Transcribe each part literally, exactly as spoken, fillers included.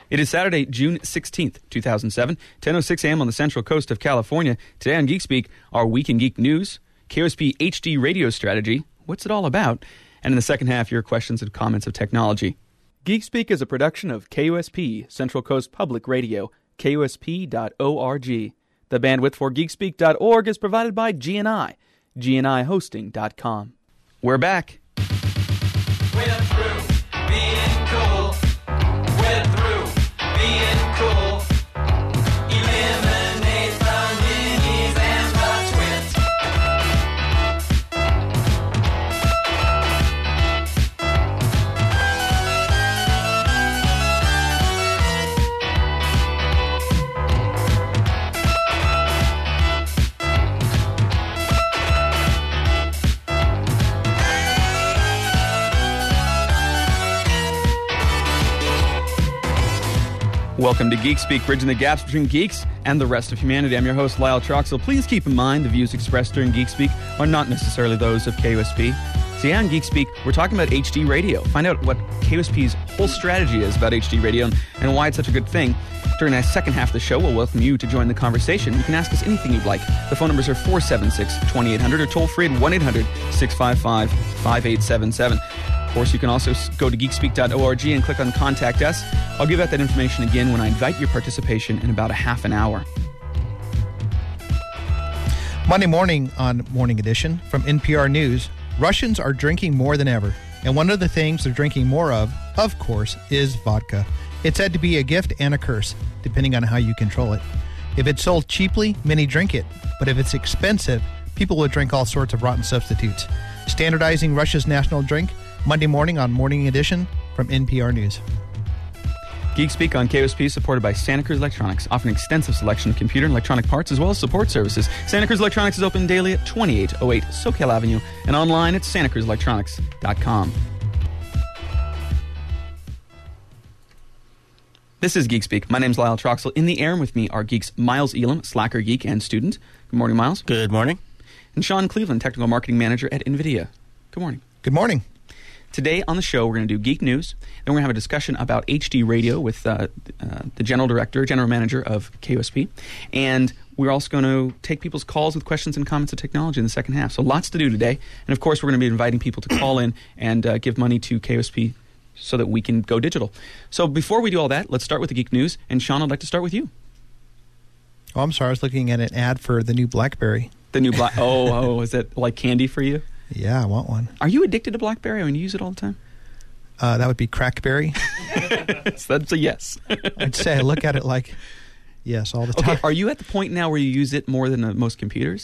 It is Saturday, June sixteenth, two thousand seven, ten oh six a.m. on the central coast of California. Today on Geek Speak, our Week in Geek News, K O S P H D radio strategy, what's it all about? And in the second half, your questions and comments of technology. Geek Speak is a production of K O S P, Central Coast Public Radio, K O S P dot org. The bandwidth for geek speak dot org is provided by G N I, G N I hosting dot com. We're back. We're through being cool. We're through being cool. Eliminate the minis and the twits. Welcome to Geek Speak, bridging the gaps between geeks and the rest of humanity. I'm your host, Lyle Troxel. Please keep in mind the views expressed during Geek Speak are not necessarily those of K O S P. So yeah, on Geek Speak, we're talking about H D radio. Find out what K O S P's whole strategy is about H D radio and, and why it's such a good thing. During the second half of the show, we'll welcome you to join the conversation. You can ask us anything you'd like. The phone numbers are four seven six, two eight zero zero or toll free at one eight hundred, six five five, five eight seven seven. Of course, you can also go to geek speak dot org and click on Contact Us. I'll give out that information again when I invite your participation in about a half an hour. Monday morning on Morning Edition from N P R News, Russians are drinking more than ever. And one of the things they're drinking more of, of course, is vodka. It's said to be a gift and a curse, depending on how you control it. If it's sold cheaply, many drink it. But if it's expensive, people will drink all sorts of rotten substitutes. Standardizing Russia's national drink, Monday morning on Morning Edition from N P R News. Geek Speak on K O S P is supported by Santa Cruz Electronics, offering an extensive selection of computer and electronic parts as well as support services. Santa Cruz Electronics is open daily at twenty-eight oh eight Socal Avenue and online at santa cruz electronics dot com. This is Geek Speak. My name's Lyle Troxel. In the air with me are geeks Miles Elam, Slacker Geek and student. Good morning, Miles. Good morning. And Sean Cleveland, Technical Marketing Manager at NVIDIA. Good morning. Good morning. Today on the show, we're going to do Geek News. Then we're going to have a discussion about H D radio with uh, uh, the General Director, General Manager of K O S P. And we're also going to take people's calls with questions and comments of technology in the second half. So lots to do today. And of course, we're going to be inviting people to call in and uh, give money to K O S P so that we can go digital. So before we do all that, let's start with the Geek News. And Sean, I'd like to start with you. Oh, I'm sorry. I was looking at an ad for the new BlackBerry. The new Black... oh, oh, is that like candy for you? Yeah, I want one. Are you addicted to BlackBerry? I mean, you use it all the time? Uh, that would be Crackberry. So that's a yes. I'd say I look at it like, yes, all the time. Okay, are you at the point now where you use it more than uh, most computers?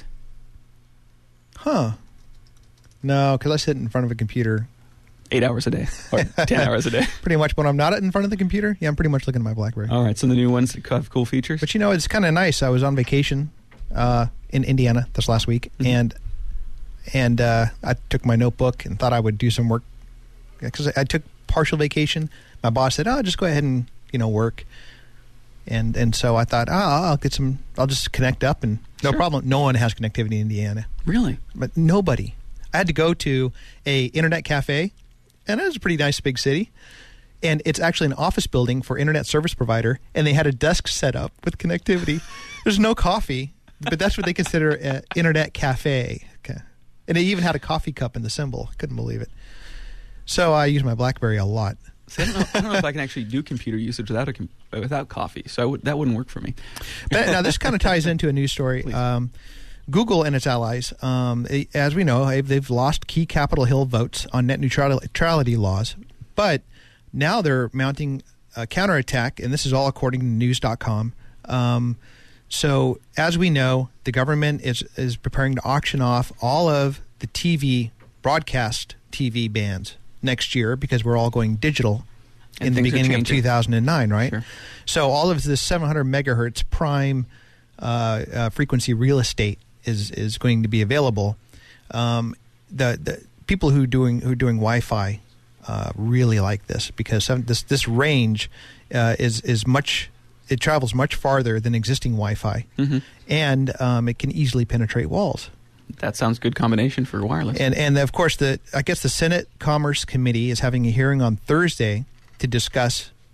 Huh. No, because I sit in front of a computer. Eight hours a day or ten hours a day. Pretty much when I'm not in front of the computer, yeah, I'm pretty much looking at my BlackBerry. All right, so the new ones have cool features? But you know, it's kind of nice. I was on vacation uh, in Indiana this last week, mm-hmm. and and uh, I took my notebook and thought I would do some work because I took partial vacation. My boss said, "Oh, just go ahead and you know work," and and so I thought, "Oh, I'll get some. I'll just connect up and no Sure. problem. No one has connectivity in Indiana, Really? but nobody. I had to go to a internet cafe, and it was a pretty nice big city." And it's actually an office building for internet service provider, and they had a desk set up with connectivity. There's no coffee, but that's what they consider an internet cafe. Okay. And they even had a coffee cup in the symbol. I couldn't believe it. So I use my BlackBerry a lot. See, I, don't know, I don't know if I can actually do computer usage without a com- without coffee, so I would, that wouldn't work for me. But now this kind of ties into a news story. Um, Google and its allies, um, as we know, they've lost key Capitol Hill votes on net neutrality laws, but now they're mounting a counterattack, and this is all according to news dot com. Um, so as we know, the government is, is preparing to auction off all of the T V, broadcast T V bands next year because we're all going digital And in the things are beginning of changing. two thousand nine, right? Sure. So all of this seven hundred megahertz prime uh, uh, frequency real estate is is going to be available. Um, the the people who doing who are doing Wi-Fi uh, really like this because some, this this range uh, is is much it travels much farther than existing Wi-Fi, Mm-hmm. and um, it can easily penetrate walls. That sounds good combination for wireless. And and of course the I guess the Senate Commerce Committee is having a hearing on Thursday to discuss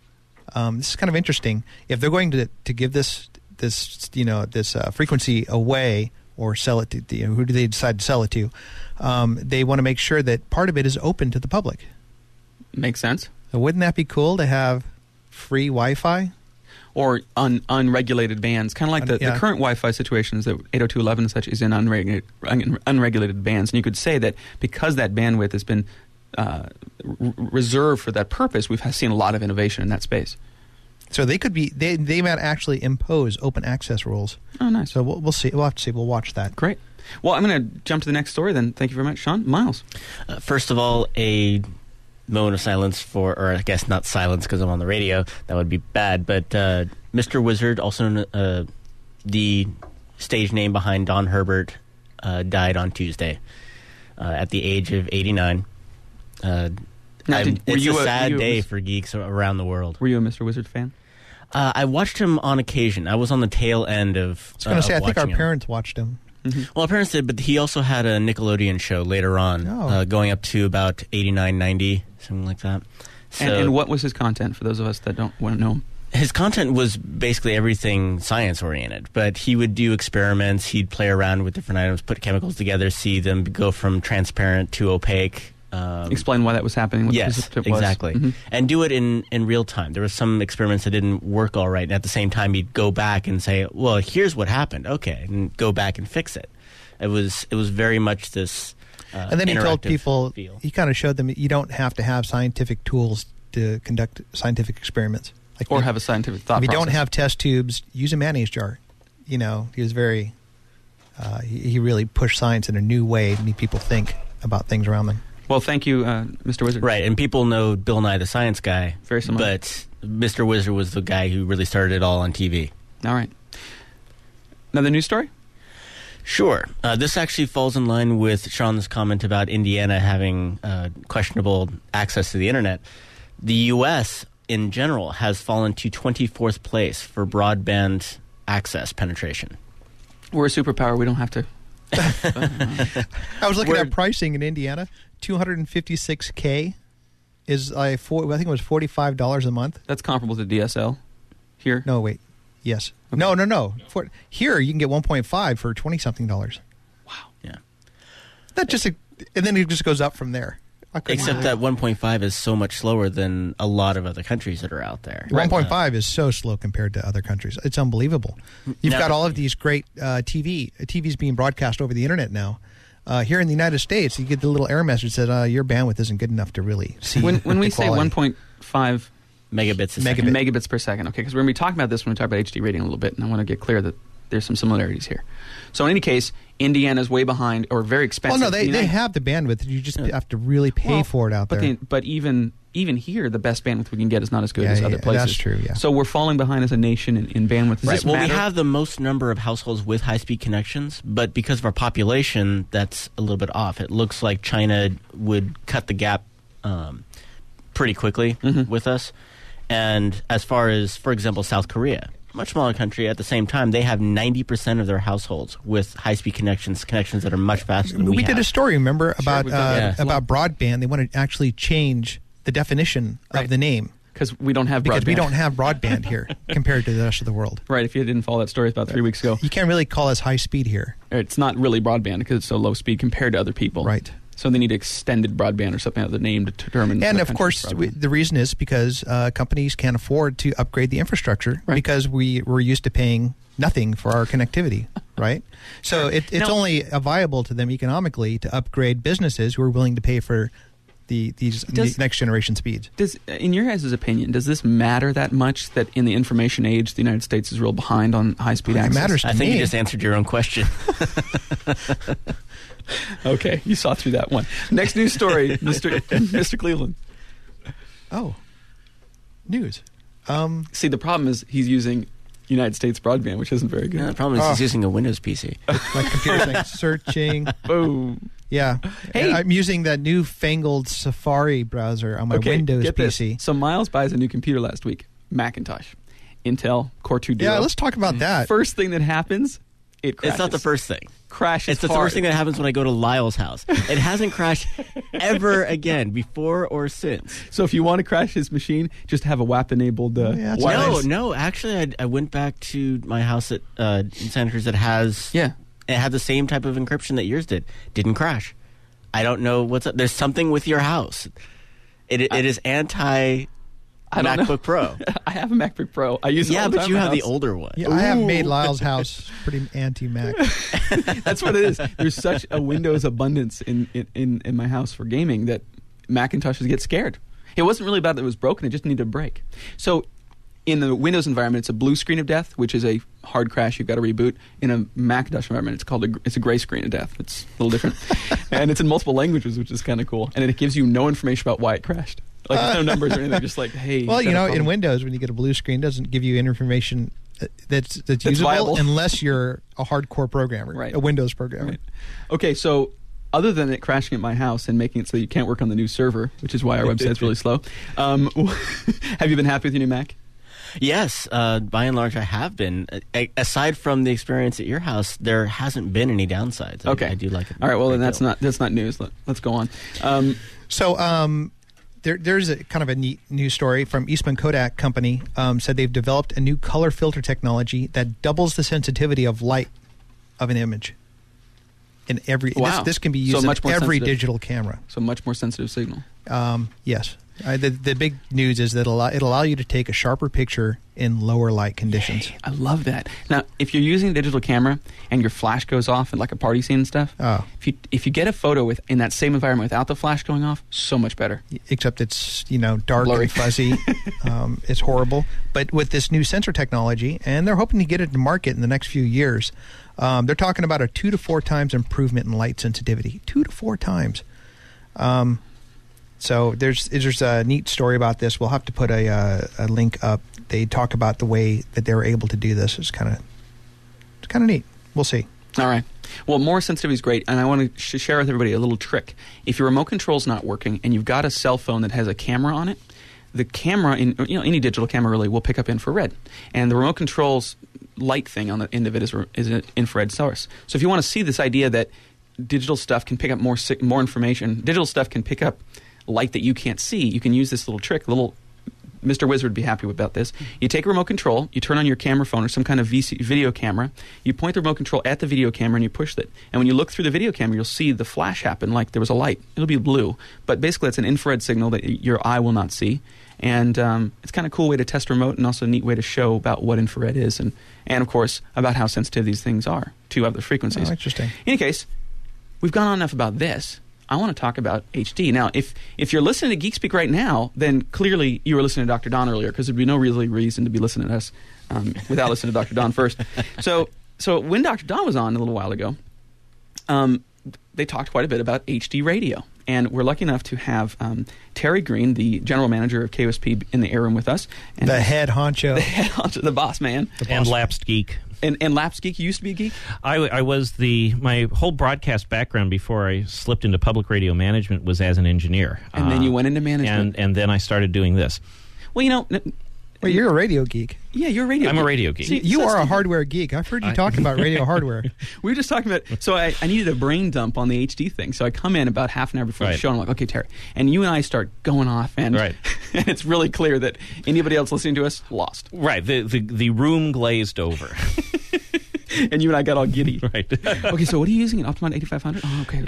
Um, this is kind of interesting. If they're going to to give this this you know this uh, frequency away or sell it to, you know, who do they decide to sell it to? Um, they want to make sure that part of it is open to the public. Makes sense. So wouldn't that be cool to have free Wi-Fi? Or un, unregulated bands, kind of like the, Un- yeah. the current Wi-Fi situation is that eight oh two dot eleven and such is in unregulated, un, unregulated bands. And you could say that because that bandwidth has been uh, r- reserved for that purpose, we've seen a lot of innovation in that space. So they could be they they might actually impose open access rules. Oh, nice. So we'll, we'll see. We'll have to see. We'll watch that. Great. Well, I'm going to jump to the next story then. Thank you very much, Sean. Miles. Uh, first of all, a moment of silence for, or I guess not silence because I'm on the radio. That would be bad. But uh, Mister Wizard, also uh, the stage name behind Don Herbert, uh, died on Tuesday uh, at the age of eighty-nine. Uh, Now, did- were it's you a a- sad were you a day Mis- for geeks around the world. Were you a Mister Wizard fan? Uh, I watched him on occasion. I was on the tail end of. I was going uh, to say, I of think our watching him. parents watched him. Well, our parents did, but he also had a Nickelodeon show later on, Oh. uh, going up to about eighty-nine, ninety, something like that. So And, and what was his content for those of us that don't want to know him? his content was basically everything science oriented, but he would do experiments. He'd play around with different items, put chemicals together, see them go from transparent to opaque. Um, Explain why that was happening. What yes, the tip was. exactly. Mhm. And do it in, in real time. There were some experiments that didn't work all right, and at the same time, he'd go back and say, well, here's what happened. Okay, and go back and fix it. It was it was very much this uh, And then he told interactive people, feel. he kind of showed them you don't have to have scientific tools to conduct scientific experiments. Like Or if- have a scientific thought If you process. don't have test tubes, use a mayonnaise jar. You know, he was very, uh, he, he really pushed science in a new way to make people think about things around them. Well, thank you, uh, Mister Wizard. Right, and people know Bill Nye the Science Guy. Very similar. But Mister Wizard was the guy who really started it all on T V. All right. Another news story? Sure. Uh, this actually falls in line with Sean's comment about Indiana having uh, questionable access to the internet. The U S in general has fallen to twenty-fourth place for broadband access penetration. We're a superpower. We don't have to. I was looking We're- at pricing in Indiana. two hundred fifty-six K is like four, I think it was forty-five dollars a month. That's comparable to D S L here. No, wait. Yes. No, no, no. For, here you can get one point five for twenty something dollars. Yeah. That just and then it just goes up from there. I couldn't Except believe that one point five is so much slower than a lot of other countries that are out there. one point five is so slow compared to other countries. It's unbelievable. You've Now- got all of these great uh, T V. T V's being broadcast over the internet now. Uh, here in the United States, you get the little error message that uh, your bandwidth isn't good enough to really see. When, when the we say quality. one point five Megabits a Megabit. second. megabits per second, okay, because we're going to be talking about this when we talk about H D rating a little bit, and I want to get clear that there's some similarities here. So in any case, Indiana's way behind or very Well, expensive. no, they, You know- they have the bandwidth. You just have to really pay Well, for it out but there. the- but even even here, the best bandwidth we can get is not as good Yeah, as yeah, other yeah, places. that's true, yeah. So we're falling behind as a nation in, in bandwidth. Does Right. this Well, matter? we have the most number of households with high-speed connections, but because of our population, that's a little bit off. It looks like China would cut the gap um, pretty quickly Mm-hmm. with us. And as far as, for example, South Korea, much smaller country, at the same time, they have ninety percent of their households with high-speed connections, connections that are much faster than we, we did have. a story, remember, about we've done uh, that. Yeah. about broadband. They want to actually change the definition Right. of the name because we don't have because broadband. we don't have broadband here compared to the rest of the world. Right. If you didn't follow that story about three weeks ago, You can't really call us high speed here. it's not really broadband because it's so low speed compared to other people. Right. So they need extended broadband or something of the name to determine. And what of country's course, broadband. we, the reason is because uh, companies can't afford to upgrade the infrastructure Right. because we we're used to paying nothing for our connectivity, right? So it, it's Now- only uh, viable to them economically to upgrade businesses who are willing to pay for the these Does- next generation speeds. Does, in your guys' opinion, does this matter that much that in the information age, the United States is real behind on high-speed It access? matters. I to think me. you just answered your own question. Okay, you saw through that one. Next news story, Mister Mister Cleveland. Oh, news. Um, See, the problem is he's using United States broadband, which isn't very good. Yeah, the problem is Oh. he's using a Windows P C. my computer's like searching. Boom. Yeah, Hey. And I'm using that newfangled Safari browser on my Okay, Windows get P this. C. So Miles buys a new computer last week, Macintosh, Intel Core two Duo. Yeah, let's talk about that. First thing that happens, it crashes. It's not the first thing. crashes It's the hard. first thing that happens when I go to Lyle's house. It hasn't crashed ever again, before or since. So if you want to crash his machine, just have a W A P-enabled uh, Yeah, that's wireless. No, no. Actually, I, I went back to my house at uh, in Santa Cruz that has Yeah. it had the same type of encryption that yours did. Didn't crash. I don't know what's up. There's something with your house. It it is anti I don't know. MacBook Pro. I have a MacBook Pro. I use it Yeah, all the but time you in my have the house. older one. Yeah, I have Ooh. made Lyle's house pretty anti-Mac. That's what it is. There's such a Windows abundance in, in, in, in my house for gaming that Macintoshes get scared. It wasn't really about that it was broken. It just needed a break. So in the Windows environment, it's a blue screen of death, which is a hard crash. You've got to reboot. In a Macintosh environment, it's called a, it's a gray screen of death. It's a little different. And it's in multiple languages, which is kind of cool. And it gives you no information about why it crashed. Like there's no numbers or anything. Just like, hey. Well, got you a know, in problem. Windows, when you get a blue screen, it doesn't give you information uh, that's that's, That's usable viable. unless you're a hardcore programmer, Right. a Windows programmer. Right. Okay, so other than it crashing at my house and making it so you can't work on the new server, which is why our website's really slow, um, have you been happy with your new Mac? Yes, uh, by and large, I have been. A- aside from the experience at your house, there hasn't been any downsides. I, Okay, I do like it. All right, well a then great that's deal. not that's not news. Let, let's go on. Um, So um, there, there's a kind of a neat news story from Eastman Kodak Company. Um, said they've developed a new color filter technology that doubles the sensitivity of light of an image. In every Wow. this, this can be So used much in more every sensitive. digital camera. so much more sensitive signal. Um, yes. Uh, the, the big news is that it'll allow, it'll allow you to take a sharper picture in lower light conditions. I love that. Now, if you're using a digital camera and your flash goes off in like a party scene and stuff, Oh. if you if you get a photo with in that same environment without the flash going off, so much better. Except it's, you know, dark Blurry. and fuzzy. um, it's horrible. But with this new sensor technology, and they're hoping to get it to market in the next few years, um, they're talking about a two to four times improvement in light sensitivity. Two to four times. Um, so there's there's a neat story about this. We'll have to put a, uh, a link up. They talk about the way that they were able to do this. It's kind of it's kind of neat. We'll see. All right. Well, more sensitivity is great, and I want to sh- share with everybody a little trick. If your remote control's not working and you've got a cell phone that has a camera on it, the camera, in you know, any digital camera really will pick up infrared, and the remote control's light thing on the end of it is, re- is an infrared source. So if you want to see this idea that digital stuff can pick up more si- more information, digital stuff can pick up light that you can't see, you can use this little trick. Little Mister Wizard would be happy about this. You take a remote control, you turn on your camera phone or some kind of V C, video camera, you point the remote control at the video camera and you push it. And when you look through the video camera, you'll see the flash happen like there was a light. It'll be blue. But basically it's an infrared signal that your eye will not see. And um, it's kind of a cool way to test remote and also a neat way to show about what infrared is and, and of course, about how sensitive these things are to other frequencies. Oh, interesting. In any case, we've gone on enough about this. I want to talk about H D. Now, if if you're listening to GeekSpeak right now, then clearly you were listening to Doctor Don earlier because there'd be no really reason to be listening to us um, without listening to Doctor Don first. So, so when Doctor Don was on a little while ago, um, they talked quite a bit about H D radio. And we're lucky enough to have um, Terry Green, the general manager of K O S P, in the air room with us. And The head honcho. the head honcho, the boss man. and lapsed geek. And, and Lapsed Geek, you used to be a geek? I, I was the my whole broadcast background before I slipped into public radio management was as an engineer, And then you went into management. and and then I started doing this. Well, you know, n- Well, you're a radio geek. yeah, you're a radio I'm a geek. radio geek. See, You so are a Steve, hardware geek. I've heard you talk about radio hardware. We were just talking about, so I, I needed a brain dump on the H D thing. So I come in about half an hour before the Right. show, and I'm like, okay, Terry. And you and I start going off, and, Right. and it's really clear that anybody else listening to us, lost. Right, the the, the room glazed over. And you and I got all giddy. Right. Okay, so what are you using? An Optimon eighty-five hundred? Oh, okay.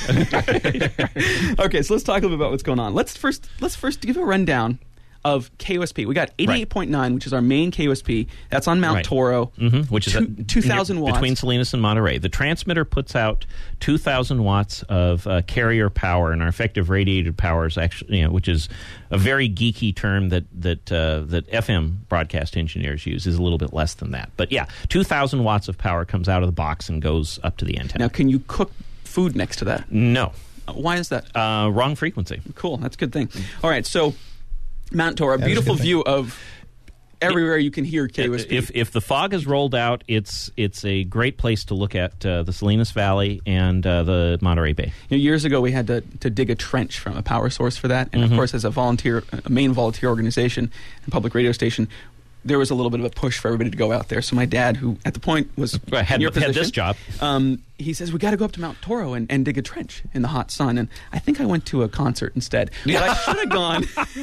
Okay, so let's talk a little bit about what's going on. Let's first let's first give a rundown of K O S P. We got eighty-eight point nine, which is our main K O S P. That's on Mount Right. Toro. hmm which is Two- a, two thousand watts. between Salinas and Monterey. The transmitter puts out two thousand watts of uh, carrier power, and our effective radiated power is actually, you know, which is a very geeky term that that uh, that F M broadcast engineers use, is a little bit less than that. But yeah, two thousand watts of power comes out of the box and goes up to the antenna. Now, can you cook food next to that? no, Uh, Why is that? uh, wrong frequency. Cool. That's a good thing. All right, so Mount Toro, a That is a beautiful good thing. view of everywhere you can hear K O S P. If if the fog is rolled out, it's it's a great place to look at uh, the Salinas Valley and uh, the Monterey Bay. You know, years ago, we had to, to dig a trench from a power source for that. And, Mm-hmm. of course, as a volunteer, a main volunteer organization and public radio station, there was a little bit of a push for everybody to go out there. So my dad, who at the point was Right, had- in your had position, this job. um, he says, we got to go up to Mount Toro and, and dig a trench in the hot sun. And I think I went to a concert instead. But I should have gone.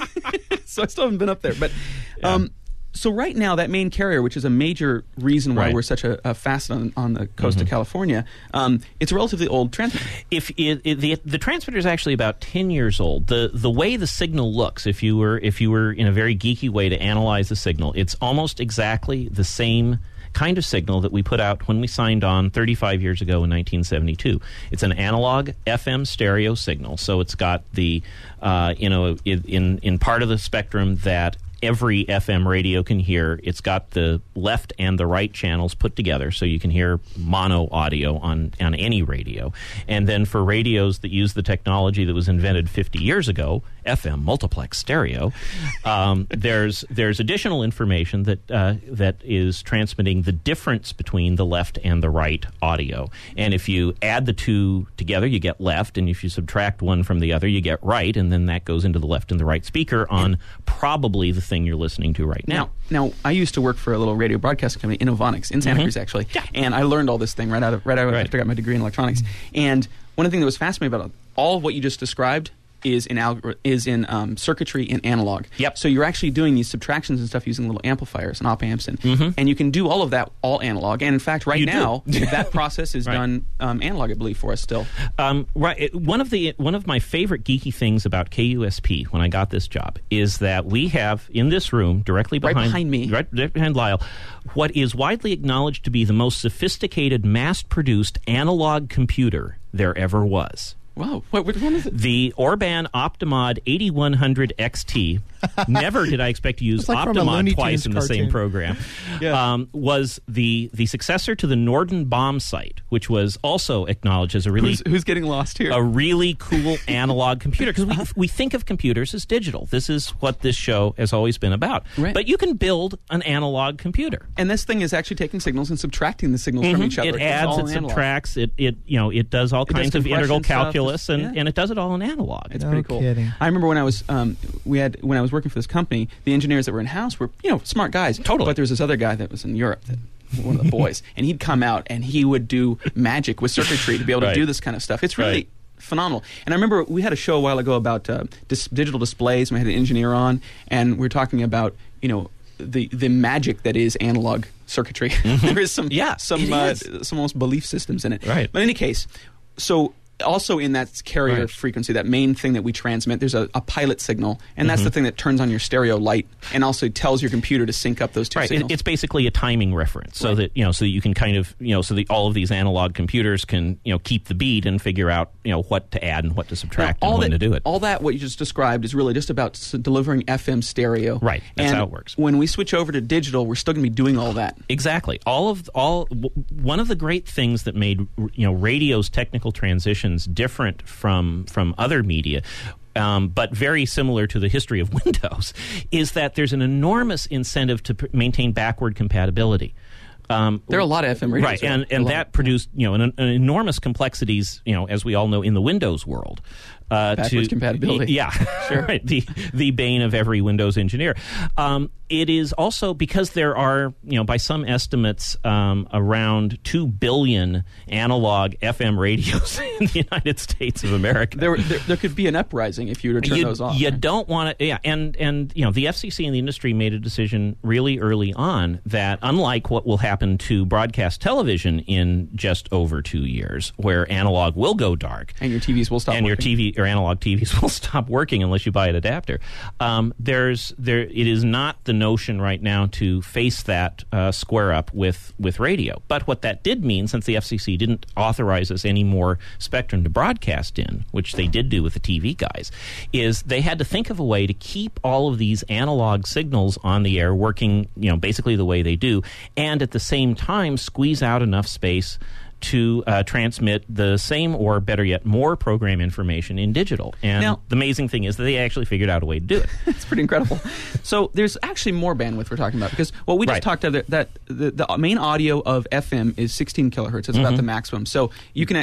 So I still haven't been up there. But um, so right now, that main carrier, which is a major reason why Right. we're such a, a fast on, on the coast of California, um, it's a relatively old transmitter. If it, it, the the transmitter is actually about ten years old, the the way the signal looks, if you were if you were in a very geeky way to analyze the signal, it's almost exactly the same kind of signal that we put out when we signed on thirty-five years ago in nineteen seventy-two. It's an analog F M stereo signal, so it's got the uh, you know in in part of the spectrum that every F M radio can hear. It's got the left and the right channels put together, so you can hear mono audio on, on any radio. And then for radios that use the technology that was invented fifty years ago, F M multiplex stereo, um, there's there's additional information that uh, that is transmitting the difference between the left and the right audio. And if you add the two together, you get left, and if you subtract one from the other, you get right, and then that goes into the left and the right speaker on probably the thing you're listening to right now. Now, now I used to work for a little radio broadcasting company, Innovonics, in Santa Cruz, actually. Yeah. And I learned all this thing right out of right out Right. after I got my degree in electronics. And one of the things that was fascinating about it, all of what you just described is in algor- is in um, circuitry and analog. Yep. So you're actually doing these subtractions and stuff using little amplifiers and op amps, and Mhm. and you can do all of that all analog. And in fact, right You do. now that process is Right. done um, analog, I believe, for us still. Um, right. it- One of the one of my favorite geeky things about K U S P when I got this job is that we have in this room, directly Right behind, behind me. right, right behind Lyle, what is widely acknowledged to be the most sophisticated, mass-produced analog computer there ever was. Wow, what, which one is it? The Orban Optimod eighty-one hundred X T. Never did I expect to use It's like from a Looney Optimod twice Tunes in the same cartoon. program. Yeah. um, was the the successor to the Norden bomb sight, which was also acknowledged as a really Who's, who's getting lost here? a really cool analog computer, because we, we think of computers as digital. This is what this show has always been about. Right. But you can build an analog computer. And this thing is actually taking signals and subtracting the signals from each other. It It's adds, all it in analog. subtracts, it, it you know it does all It does kinds of compression integral stuff, calculus, and, yeah. and it does it all in analog. It's No pretty cool. kidding. I remember when I was um, we had when I was working for this company, the engineers that were in house were you know smart guys. Totally. But there was this other guy that was in Europe, that, one of the boys, and he'd come out and he would do magic with circuitry to be able to Right. do this kind of stuff. It's really Right. phenomenal. And I remember we had a show a while ago about uh, dis- digital displays. And we had an engineer on, and we were talking about you know the the magic that is analog circuitry. There is some Yeah, some it uh, is. some almost belief systems in it. Right. But in any case, so. Also in that carrier Right. frequency, that main thing that we transmit, there's a, a pilot signal, and Mm-hmm. that's the thing that turns on your stereo light and also tells your computer to sync up those two Right, it, signals. it's basically a timing reference, so Right. that you know, so that you can kind of you know, so that all of these analog computers can you know keep the beat and figure out you know what to add and what to subtract Now, and all when that, to do it. All that, what you just described, is really just about s- delivering F M stereo. Right, that's and how it works. When we switch over to digital, we're still going to be doing all that. Exactly. All of all w- one of the great things that made you know radio's technical transitions different from from other media, um, but very similar to the history of Windows, is that there's an enormous incentive to pr- maintain backward compatibility. Um, There are a lot of F M radios. right, and and A lot. that produced you know an, an enormous complexities you know as we all know in the Windows world. Uh, Backwards to, compatibility. yeah, Sure. right. The the bane of every Windows engineer. Um, it is also because there are you know by some estimates um, around two billion analog F M radios in the United States of America. There, there, there could be an uprising if you were to turn you, those off. You right? don't want to, yeah, and and you know the F C C and the industry made a decision really early on that unlike what will happen to broadcast television in just over two years, where analog will go dark, And your T Vs will stop and your working. T V or analog T Vs will stop working unless you buy an adapter. Um, there's there it is not the notion right now to face that uh, square up with with radio. But what that did mean, since the F C C didn't authorize us any more spectrum to broadcast in, which they did do with the T V guys, is they had to think of a way to keep all of these analog signals on the air working, you know, basically the way they do, and at the same time squeeze out enough space to uh, transmit the same or better yet more program information in digital. And Now- the amazing thing is that they actually figured out a way to do it. It's pretty incredible. So there's actually more bandwidth we're talking about because what we just Right. talked about that the, the main audio of F M is sixteen kilohertz. It's about the maximum. So you can Right.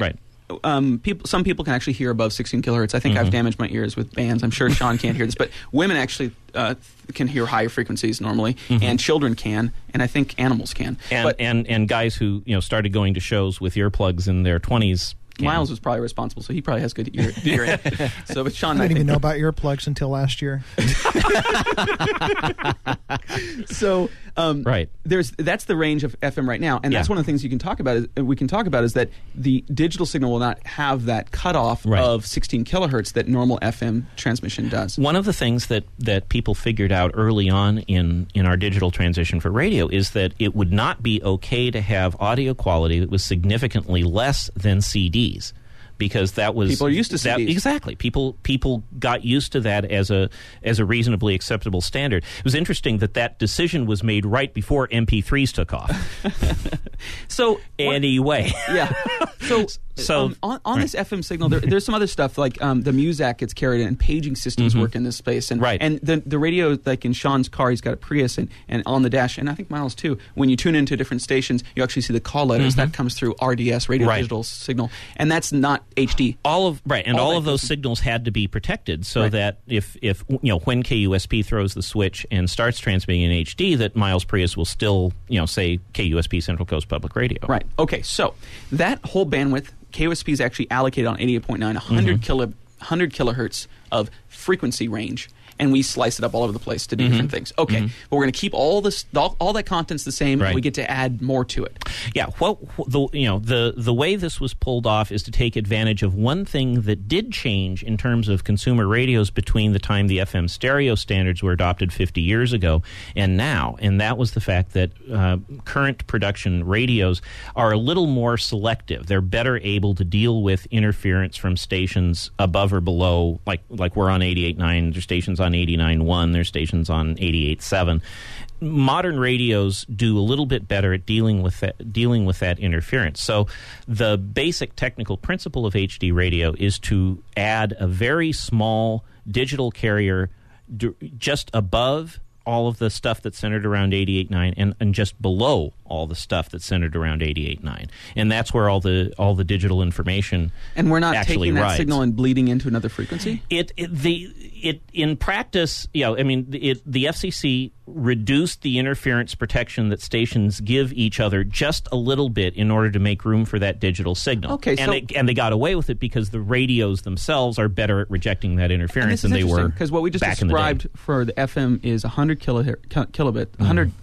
um, people, some people can actually hear above sixteen kilohertz. I think Mm-hmm. I've damaged my ears with bands. I'm sure Sean can't hear this, but women actually uh, can hear higher frequencies normally, and children can, and I think animals can. Mm-hmm. And, but and and guys who you know started going to shows with earplugs in their twenties. Miles was probably responsible, so he probably has good ear, hearing. So, but Sean, I I, didn't even think know about earplugs until last year. so. Um, Right. There's that's the range of F M right now, and that's Yeah. one of the things you can talk about. Is, we can talk about is that the digital signal will not have that cutoff Right. of sixteen kilohertz that normal F M transmission does. One of the things that, that people figured out early on in, in our digital transition for radio is that it would not be okay to have audio quality that was significantly less than C Ds. Because that was People are used to that- C Ds. Exactly. People people got used to that as a as a reasonably acceptable standard. It was interesting that that decision was made right before M P threes took off. So what- Anyway, yeah. So, So- um, on, on right. this F M signal, there, there's some other stuff like um, the Muzak gets carried in, and paging systems work in this space, and Right. and the the radio, like in Sean's car, he's got a Prius, and, and on the dash, and I think Miles too. When you tune into different stations, you actually see the call letters that comes through R D S, radio Right. digital signal, and that's not H D. all of right, and All all, that of those goes- signals had to be protected so Right. that if if you know when K U S P throws the switch and starts transmitting in H D, that Miles Prius will still you know say K U S P Central Coast Public Radio. Right. Okay. So that whole bandwidth, K U S P is actually allocated on eighty-eight point nine, one hundred kilo, one hundred kilohertz of frequency range, and we slice it up all over the place to do different things. Okay, but we're going to keep all this, all, all that content's the same, Right. and we get to add more to it. Yeah, well, the you know the the way this was pulled off is to take advantage of one thing that did change in terms of consumer radios between the time the F M stereo standards were adopted fifty years ago and now, and that was the fact that uh, current production radios are a little more selective. They're better able to deal with interference from stations above or below, like like we're on eighty-eight point nine, there's stations on eighty-nine point one, there's stations on eighty-eight point seven. Modern radios do a little bit better at dealing with that, dealing with that interference. So the basic technical principle of H D radio is to add a very small digital carrier d- just above all of the stuff that's centered around eighty-eight point nine and, and just below all the stuff that's centered around eighty-eight point nine. And that's where all the all the digital information And we're not actually taking that rides. signal and bleeding into another frequency? It, it the it in practice, you know, I mean, it the F C C reduced the interference protection that stations give each other just a little bit in order to make room for that digital signal. Okay, and so- it, and they got away with it because the radios themselves are better at rejecting that And interference this is than they were because what we just back described in the day. for the F M is one hundred kiloher- ki- kilobit, one hundred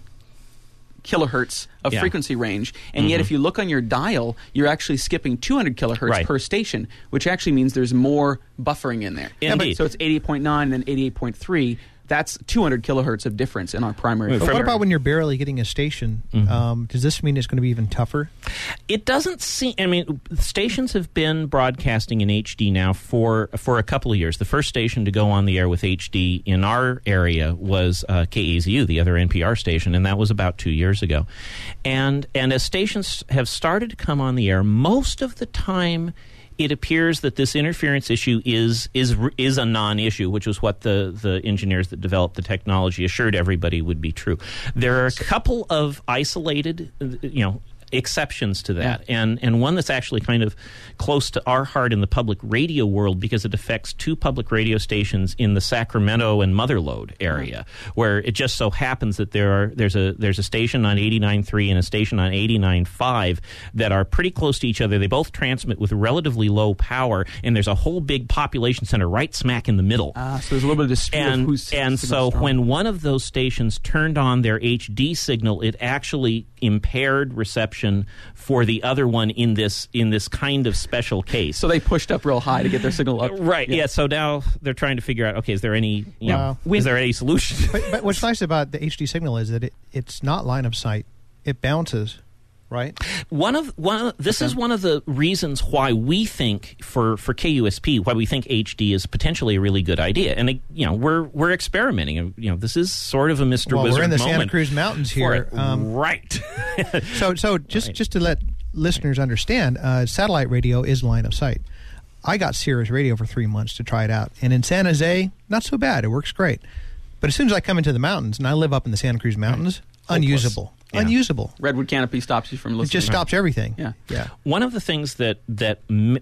kilohertz of Yeah. frequency range, and yet if you look on your dial, you're actually skipping two hundred kilohertz Right. per station, which actually means there's more buffering in there. Indeed. So it's eighty-eight point nine and then eighty-eight point three. That's two hundred kilohertz of difference in our primary. Wait, But From- what about when you're barely getting a station? Um, does this mean it's going to be even tougher? It doesn't seem. I mean, stations have been broadcasting in H D now for for a couple of years. The first station to go on the air with H D in our area was uh, K A Z U, the other N P R station, and that was about two years ago. And and as stations have started to come on the air, most of the time, it appears that this interference issue is is is a non-issue, which was what the, the engineers that developed the technology assured everybody would be true. There are a couple of isolated, uh, you know, exceptions to that, and and one that's actually kind of close to our heart in the public radio world because it affects two public radio stations in the Sacramento and Motherlode area, where it just so happens that there are there's a there's a station on eighty-nine point three and a station on eighty-nine point five that are pretty close to each other. They both transmit with relatively low power, and there's a whole big population center right smack in the middle. Ah, so there's a little bit of dispute of And, who's and signal's so strong. when one of those stations turned on their H D signal, it actually impaired reception for the other one in this in this kind of special case. so they pushed up real high to get their signal up. Right, yeah. So now they're trying to figure out, okay, is there any, you know, Wow. is there any solution? But, but what's nice about the H D signal is that it, it's not line of sight; it bounces, right? One of one. Of, this is one of the reasons why we think for, for K U S P, why we think H D is potentially a really good idea. And uh, you know, we're we're experimenting. You know, this is sort of a Mister Well, Wizard we're in the moment Santa Cruz Mountains for here. it. Um, right. So, so just Right. just to let listeners understand, uh, satellite radio is line of sight. I got Sirius Radio for three months to try it out, and in San Jose, not so bad. It works great. But as soon as I come into the mountains, and I live up in the Santa Cruz Mountains, unusable, Yeah. unusable. Redwood canopy stops you from listening. It just stops everything. Yeah. yeah. One of the things that that m-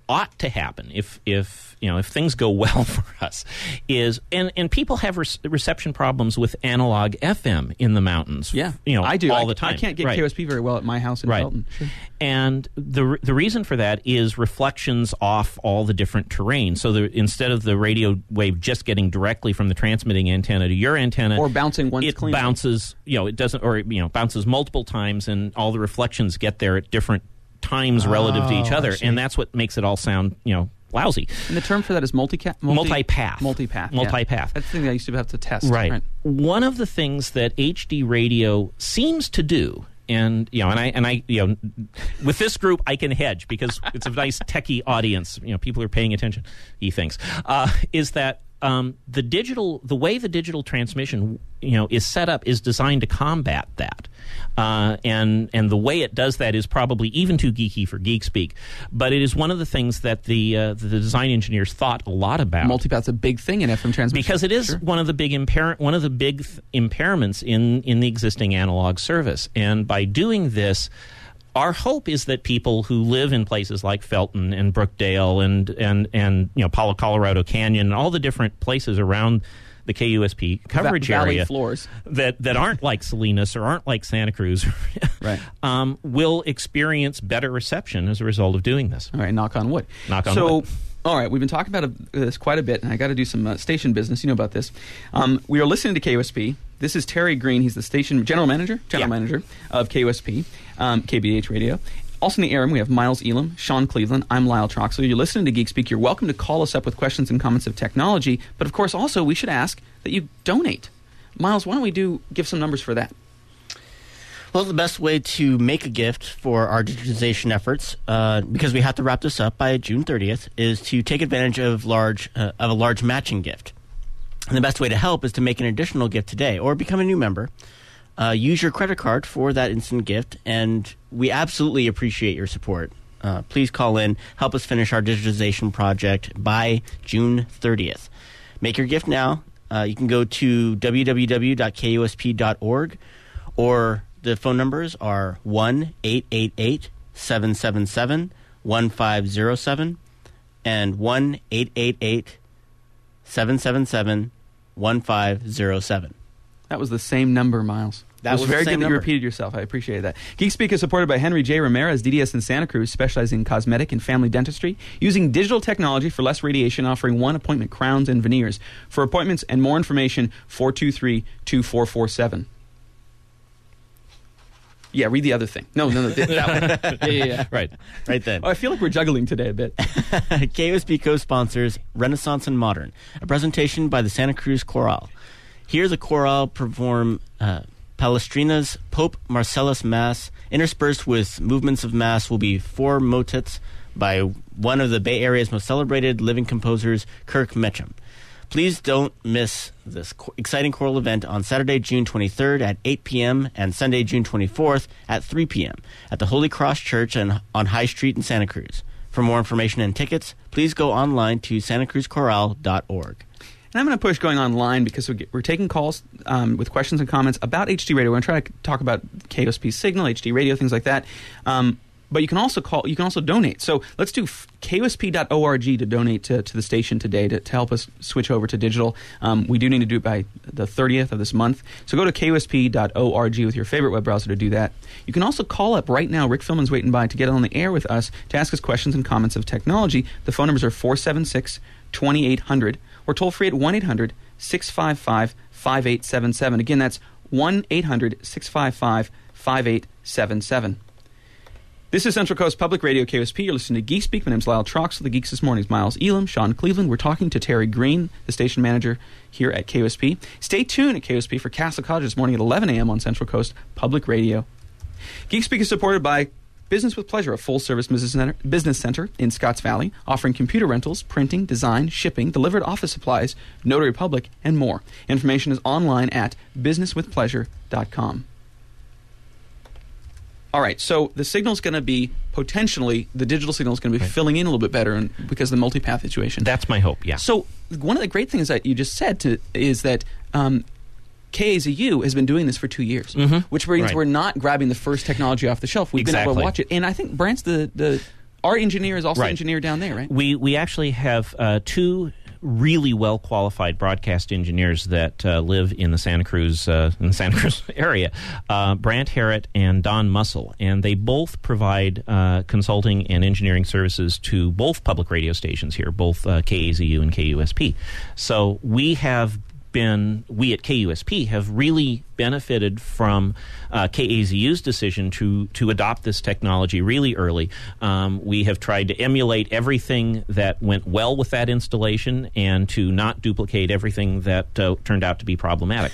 ought to happen if if you know if things go well for us is and and people have re- reception problems with analog F M in the mountains. Yeah, you know, I do all I, the time. I can't get right. K O S P very well at my house in right. Felton. Sure. And the the reason for that is reflections off all the different terrain. So the, instead of the radio wave just getting directly from the transmitting antenna to your antenna, Or bouncing once it clean. bounces. You know, it doesn't, or you know, bounces multiple times, and all the reflections get there at different times relative to each Oh, I other, see. and that's what makes it all sound, you know, lousy. And the term for that is multi multi Multipath. Multipath. Multipath. Yeah. That's the thing that I used to have to test. Right. One of the things that H D radio seems to do, and you know, and I and I, you know, with this group I can hedge because it's a nice techie audience. You know, people are paying attention. He thinks uh, is that. Um, the digital, the way the digital transmission, you know, is set up is designed to combat that, uh, and and the way it does that is probably even too geeky for geek speak. But it is one of the things that the uh, the design engineers thought a lot about. Multipath's a big thing in F M transmission because it is Sure. one of the big impair- one of the big th- impairments in in the existing analog service, and by doing this. Our hope is that people who live in places like Felton and Brookdale and and and you know Palo Colorado Canyon and all the different places around the K U S P coverage Va- valley area floors. that that aren't like Salinas or aren't like Santa Cruz, Right. um, will experience better reception as a result of doing this. All right, knock on wood. Knock on so, wood. All right, we've been talking about this quite a bit, and I got to do some uh, station business. You know about this. Um, we are listening to K U S P. This is Terry Green. He's the station general manager, general Yeah. manager of K U S P, um, K B H Radio. Also in the air room, we have Miles Elam, Sean Cleveland. I'm Lyle Troxel. You're listening to Geek Speak. You're welcome to call us up with questions and comments of technology. But of course, also we should ask that you donate. Miles, why don't we do give some numbers for that? Well, the best way to make a gift for our digitization efforts, uh, because we have to wrap this up by June thirtieth, is to take advantage of large uh, of a large matching gift. And the best way to help is to make an additional gift today or become a new member. Uh, use your credit card for that instant gift, and we absolutely appreciate your support. Uh, please call in, help us finish our digitization project by June thirtieth. Make your gift now. Uh, you can go to w w w dot k u s p dot org, or the phone numbers are one eight eight eight seven seven seven one five zero seven and one eight eight eight seven seven seven one five zero seven. That was the same number, Miles. That it was, was the very same good that you number. repeated yourself. I appreciate that. Geek Speak is supported by Henry J. Ramirez, D D S in Santa Cruz, specializing in cosmetic and family dentistry, using digital technology for less radiation, offering one appointment crowns and veneers. For appointments and more information, four two three, two four four seven. Yeah, read the other thing. No, no, no. That one. Yeah, yeah, yeah. Right. Right then. Oh, I feel like we're juggling today a bit. K U S P co-sponsors Renaissance and Modern, a presentation by the Santa Cruz Chorale. Here the chorale perform uh, Palestrina's Pope Marcellus Mass. Interspersed with movements of Mass will be four motets by one of the Bay Area's most celebrated living composers, Kirk Mecham. Please don't miss this co- exciting choral event on Saturday, June twenty-third at eight p.m. and Sunday, June twenty-fourth at three p.m. at the Holy Cross Church on, on High Street in Santa Cruz. For more information and tickets, please go online to santa cruz chorale dot org. And I'm going to push going online because we get, we're taking calls um, with questions and comments about H D radio. We're going to try to talk about K O S P signal, H D radio, things like that. Um, but you can also call. You can also donate. So let's do K O S P dot org to donate to, to the station today to, to help us switch over to digital. Um, we do need to do it by the thirtieth of this month. So go to K O S P dot org with your favorite web browser to do that. You can also call up right now. Rick Philman's waiting by to get on the air with us to ask us questions and comments of technology. The phone numbers are four seven six, two eight zero zero or toll free at one eight hundred, six five five, five eight seven seven. Again, that's one eight hundred, six five five, five eight seven seven. This is Central Coast Public Radio, K O S P. You're listening to Geek Speak. My name's Lyle Troxel. The Geeks this morning is Miles Elam, Sean Cleveland. We're talking to Terry Green, the station manager here at K O S P. Stay tuned at K O S P for Castle Cottage this morning at eleven a.m. on Central Coast Public Radio. Geek Speak is supported by Business with Pleasure, a full-service business center, business center in Scotts Valley, offering computer rentals, printing, design, shipping, delivered office supplies, notary public, and more. Information is online at business with pleasure dot com. All right, so the signal's going to be potentially, the digital signal is going to be Right. filling in a little bit better and, because of the multipath situation. That's my hope, yeah. So one of the great things that you just said to, is that um, K A Z U has been doing this for two years, Mhm. which means Right. we're not grabbing the first technology off the shelf. We've been able Exactly. to watch it. And I think Brant's the, the our engineer is also Right. engineer down there, right? We we actually have uh, two really well qualified broadcast engineers that uh, live in the Santa Cruz uh, in the Santa Cruz area, uh, Brant Harrett and Don Mussel, and they both provide uh, consulting and engineering services to both public radio stations here, both uh, K A Z U and K U S P. So we have been, we at K U S P have really benefited from uh, K A Z U's decision to to adopt this technology really early. Um, we have tried to emulate everything that went well with that installation and to not duplicate everything that uh, turned out to be problematic.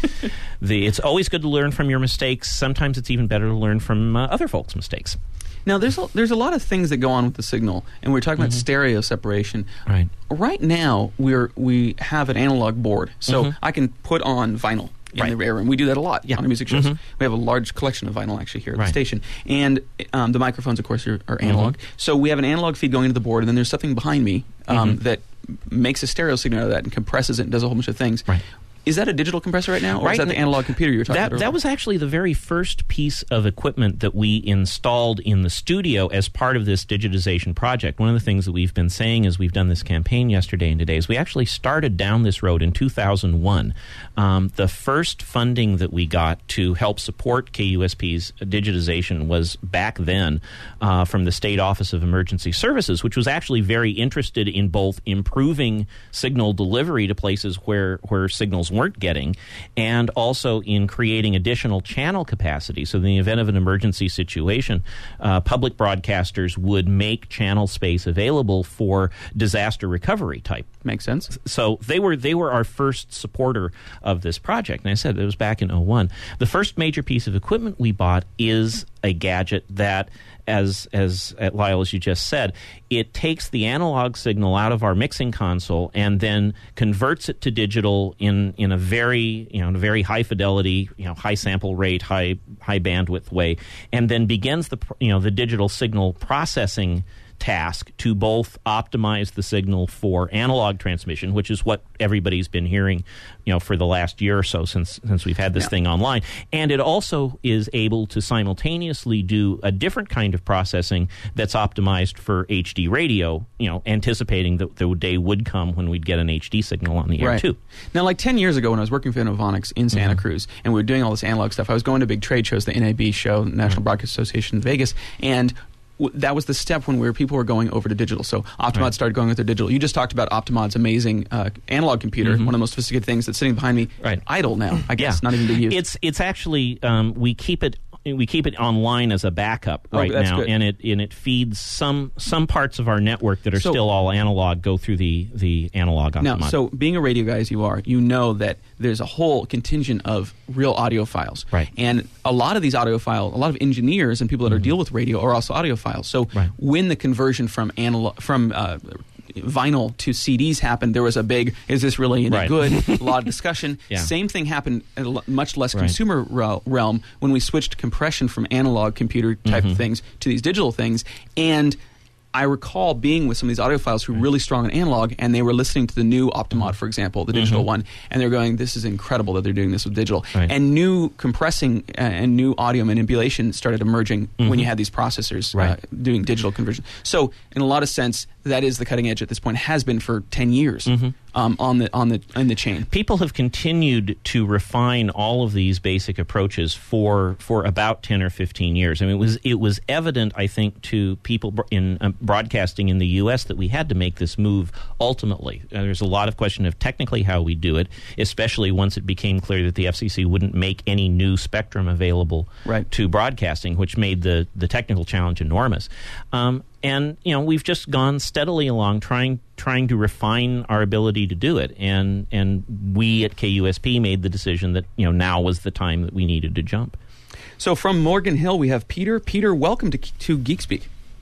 the, it's always good to learn from your mistakes. Sometimes it's even better to learn from uh, other folks' mistakes. Now, there's a, there's a lot of things that go on with the signal, and we're talking about Mm-hmm. stereo separation. Right. Right now, we're we have an analog board, so Mhm. I can put on vinyl in Right. the air room. We do that a lot Yeah. on our music shows. Mhm. We have a large collection of vinyl actually here at Right. the station, and um, the microphones, of course, are, are analog. So we have an analog feed going into the board, and then there's something behind me um, Mhm. that makes a stereo signal out of that and compresses it and does a whole bunch of things. Right. Is that a digital compressor right now, or Right. is that the analog computer you were talking That, about? that earlier? was actually the very first piece of equipment that we installed in the studio as part of this digitization project. One of the things that we've been saying as we've done this campaign yesterday and today is we actually started down this road in two thousand one. Um, the first funding that we got to help support K U S P's digitization was back then uh, from the State Office of Emergency Services, which was actually very interested in both improving signal delivery to places where, where signals weren't getting, and also in creating additional channel capacity. So in the event of an emergency situation, uh, public broadcasters would make channel space available for disaster recovery type. Makes sense. So they were they were our first supporter of this project. And I said it was back in oh one. The first major piece of equipment we bought is a gadget that, as as uh, Lyle, as you just said, it takes the analog signal out of our mixing console and then converts it to digital in in a very you know in a very high fidelity, you know, high sample rate, high high bandwidth way, and then begins the pr- you know the digital signal processing task to both optimize the signal for analog transmission, which is what everybody's been hearing, you know, for the last year or so since since we've had this Yeah. thing online. And it also is able to simultaneously do a different kind of processing that's optimized for H D radio, you know, anticipating that the day would come when we'd get an H D signal on the air Right. too. Now, like ten years ago when I was working for Innovonics in Santa Cruz, and we were doing all this analog stuff, I was going to big trade shows, the N A B show, National Broadcast Association in Vegas, and w- that was the step when we were, people were going over to digital. So Optimod Right. started going with their digital. You just talked about Optimod's amazing uh, analog computer, Mhm. one of the most sophisticated things that's sitting behind me, Right. idle now, I guess, Yeah. not even being used. It's it's actually um, we keep it we keep it online as a backup Oh, right that's now, good. and it and it feeds some some parts of our network that are So- still all analog go through the the analog Now, Optimod. so being a radio guy as you are, you know that there's a whole contingent of real audio files. Right. And a lot of these audio files, a lot of engineers and people that are deal with radio are also audiophiles. So Mm-hmm. Right. when the conversion from analog from uh, vinyl to C Ds happened, there was a big, is this really any Right. good? A lot of discussion. Yeah. Same thing happened at a lo- much less Right. consumer rel- realm when we switched compression from analog computer type Mm-hmm. things to these digital things. And I recall being with some of these audiophiles who were really strong in analog, and they were listening to the new Optimod, for example, the digital Mm-hmm. one, and they're going, this is incredible that they're doing this with digital. Right. And new compressing uh, and new audio manipulation started emerging when you had these processors Mm-hmm. Right. uh, doing digital conversion. So, in a lot of sense, that is the cutting edge at this point, has been for ten years Mm-hmm. um, on the on the in the chain. people have continued to refine all of these basic approaches for for about ten or fifteen years. I mean, it was it was evident, I think, to people br- in uh, broadcasting in the U S that we had to make this move ultimately. Uh, there's a lot of question of technically how we do it, especially once it became clear that the F C C wouldn't make any new spectrum available Right. to broadcasting, which made the, the technical challenge enormous. Um, and you know, we've just gone steadily along, trying trying to refine our ability to do it. And and we at K U S P made the decision that you know now was the time that we needed to jump. So, from Morgan Hill, we have Peter. Peter, welcome to to GeekSpeak.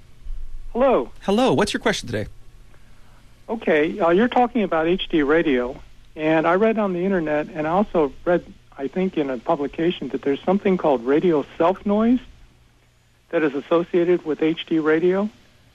Hello. Hello. What's your question today? Okay, uh, you're talking about H D radio, and I read on the internet, and I also read, I think, in a publication that there's something called radio self-noise that is associated with H D radio.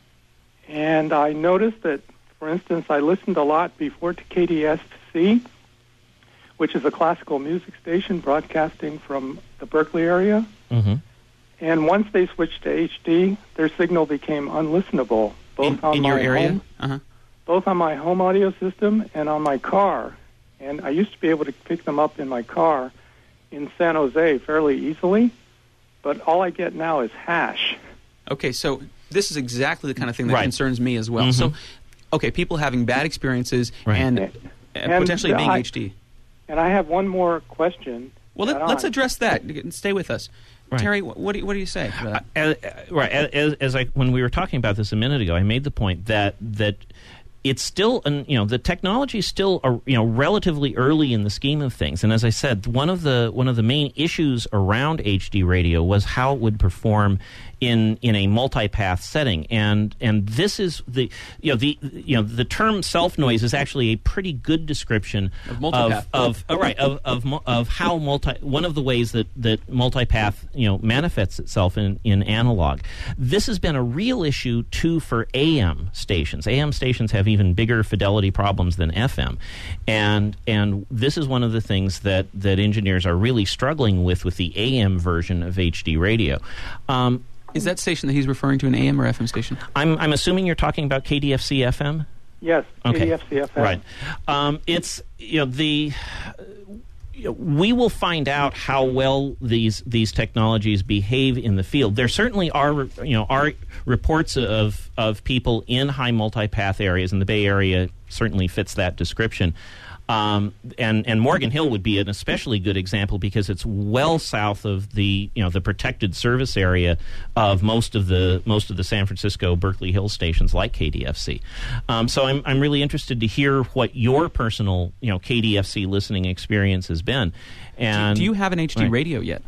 And I noticed that, for instance, I listened a lot before to K D S C, which is a classical music station broadcasting from the Berkeley area. Mm-hmm. and once they switched to H D, their signal became unlistenable, both in, on in my your area? home, Uh-huh. both on my home audio system and on my car. And I used to be able to pick them up in my car in San Jose fairly easily, but all I get now is hash. Okay, so this is exactly the kind of thing that Right. concerns me as well. Mhm. So, okay, people having bad experiences Right. and, And- and and potentially being I- H D. And I have one more question. Well, let, add let's on. address that. Stay with us. Right. Terry, what, what, do you, what do you say? to that? Uh, uh, right. As, as I when we were talking about this a minute ago, I made the point that that it's still, an, you know, the technology is still, uh, you know, relatively early in the scheme of things. And as I said, one of the one of the main issues around H D radio was how it would perform in in a multipath setting. And and this is the you know the you know the term self noise is actually a pretty good description Of multipath. of, of uh, right of of mu- of how multi one of the ways that that multipath you know manifests itself in in analog. This has been a real issue too for A M stations. A M stations have even bigger fidelity problems than F M, and and this is one of the things that that engineers are really struggling with with the A M version of H D radio. Um, Is that station that he's referring to an A M or F M station? I'm I'm assuming you're talking about K D F C F M. Yes, Okay. K D F C F M. Right. Um, it's you know the you know, we will find out how well these these technologies behave in the field. There certainly are you know are reports of of people in high multipath areas, and the Bay Area certainly fits that description. Um, and, and Morgan Hill would be an especially good example because it's well south of the you know the protected service area of most of the most of the San Francisco Berkeley Hill stations like K D F C. Um, so I'm I'm really interested to hear what your personal you know K D F C listening experience has been. And Do you have an H D right. radio yet?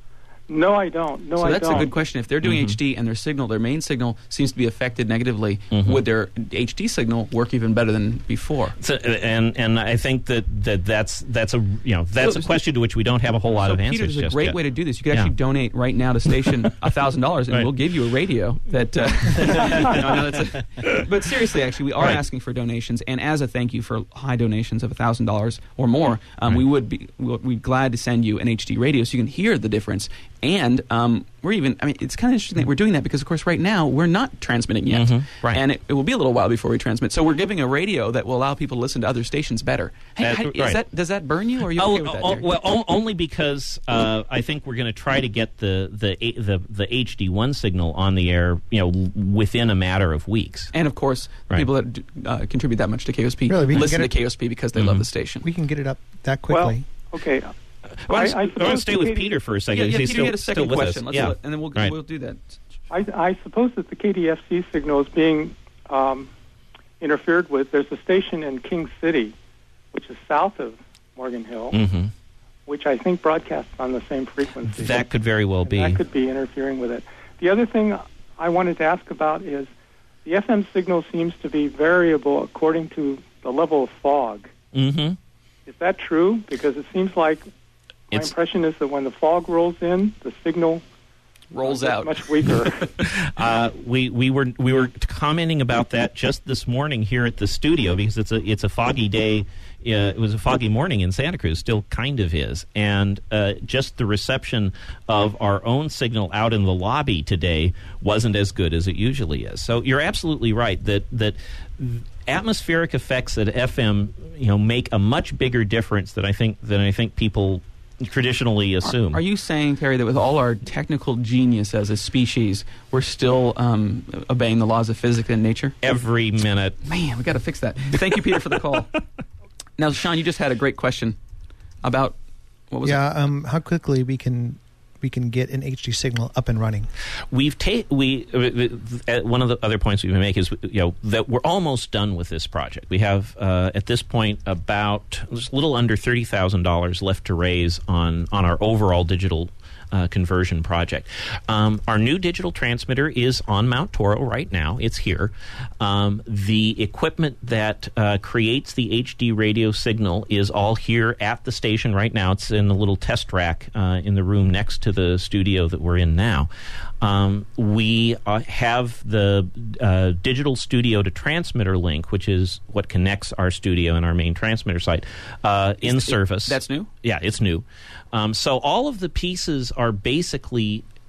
No, I don't. No, so I that's don't. a good question. If they're doing Mhm. H D and their signal, their main signal seems to be affected negatively, Mhm. would their H D signal work even better than before? So, and and I think that, that that's that's a you know that's So- a question to which we don't have a whole lot so of Peter, answers. there's a just great yet. way to do this. You could Yeah. actually donate right now to station a thousand dollars, and Right. we'll give you a radio. That, uh, no, no, that's a, but seriously, actually, we are Right. asking for donations, and as a thank you for high donations of a thousand dollars or more, um, Right. we would be we'll, we'd glad to send you an H D radio so you can hear the difference. And um, we're even, I mean, it's kind of interesting that we're doing that because, of course, right now we're not transmitting yet, Mhm. Right. and it, it will be a little while before we transmit. So we're giving a radio that will allow people to listen to other stations better. Hey, That's how- is right. that does that burn you, or are you Oh, okay with that? oh, Jerry? well, o- only because uh, I think we're going to try to get the the A- the the H D one signal on the air, you know, l- within a matter of weeks. And of course, the Right. people that do, uh, contribute that much to K O S P Really, we can listen to get it- K O S P because they love Mhm. the station. We can get it up that Well, quickly. okay. Why I- I don't I, want to suppose stay the with K D Peter for a yeah, second. yeah, He's Peter, still, you had a second still with question. us. Let's yeah. do it, and then we'll Right. we'll do that. I, I suppose that the K D F C signal is being um, interfered with. There's a station in King City, which is south of Morgan Hill, Mhm. which I think broadcasts on the same frequency. That could very well And be. That could be interfering with it. The other thing I wanted to ask about is the F M signal seems to be variable according to the level of fog. Mm-hmm. Is that true? Because it seems like my It's- impression is that when the fog rolls in, the signal Rolls gets out. much weaker. Uh, we we were we were commenting about that just this morning here at the studio because it's a it's a foggy day. Uh, it was a foggy morning in Santa Cruz, still kind of is, and uh, just the reception of our own signal out in the lobby today wasn't as good as it usually is. So you're absolutely right that that atmospheric effects at F M, you know, make a much bigger difference than I think than I think people traditionally assume. Are you saying, Terry, that with all our technical genius as a species, we're still um, obeying the laws of physics and nature? Every minute. Man, we got to fix that. Thank you, Peter, for the call. Now, Sean, you just had a great question about what was yeah, it? um, how quickly we can we can get an H D signal up and running. We've ta- we uh, uh, one of the other points we make is you know that we're almost done with this project. We have uh, at this point about just a little under thirty thousand dollars left to raise on on our overall digital Uh, conversion project. Um, our new digital transmitter is on Mount Toro right now. It's here. Um, the equipment that uh, creates the H D radio signal is all here at the station right now. It's in a little test rack uh, in the room next to the studio that we're in now. Um, we uh, have the uh, digital studio to transmitter link, which is what connects our studio and our main transmitter site, uh, in Is- service. That's new? Yeah, it's new. Um, so all of the pieces are basically